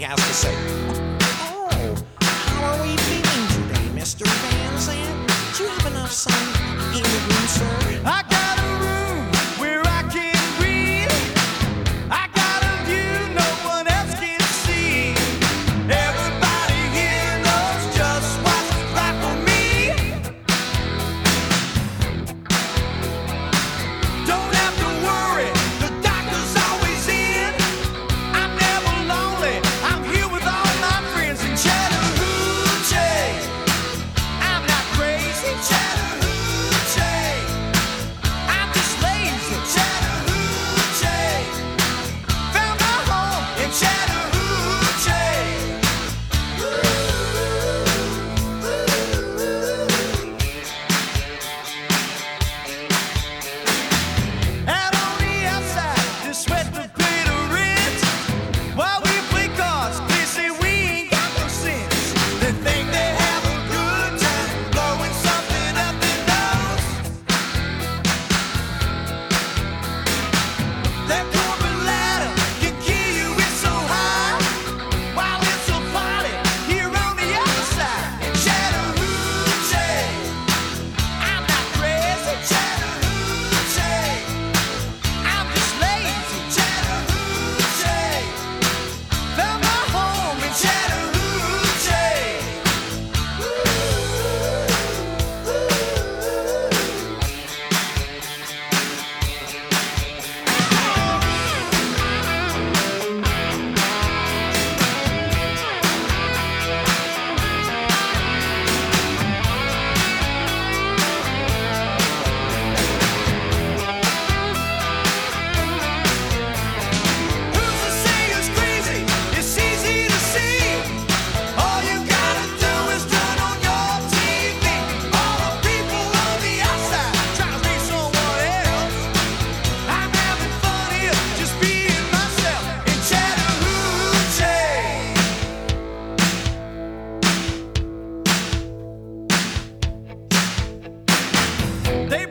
has to say. Oh, how are we feeling today, Mr. Van Zandt? Do you have enough sun in your room, sir? I got a room where I can breathe. I got a view no one else can see. Everybody here knows just what's right for me. Don't have to worry, the doctor's always in. I'm never lonely, I'm here with all my friends in Chattahoochee. I'm not crazy, Chattahoochee. I'm just lazy, Chattahoochee. Found my home in Chattahoochee. Out on the outside, they sweat to pay the rent. While we play cards, they say we ain't got no sense. They think they have a good time, blowing something up their nose. That corporate ladder can kill you, it's so high. While it's a party here on the other side in Chattahoochee. I'm not crazy, Chattahoochee. I'm just lazy, Chattahoochee. Found my home in Chattahoochee. Who's to say it's crazy? It's easy to see. All you gotta do is turn on your TV. All the people on the outside try to be someone else. I'm having fun here, just being myself in Chattahoochee. They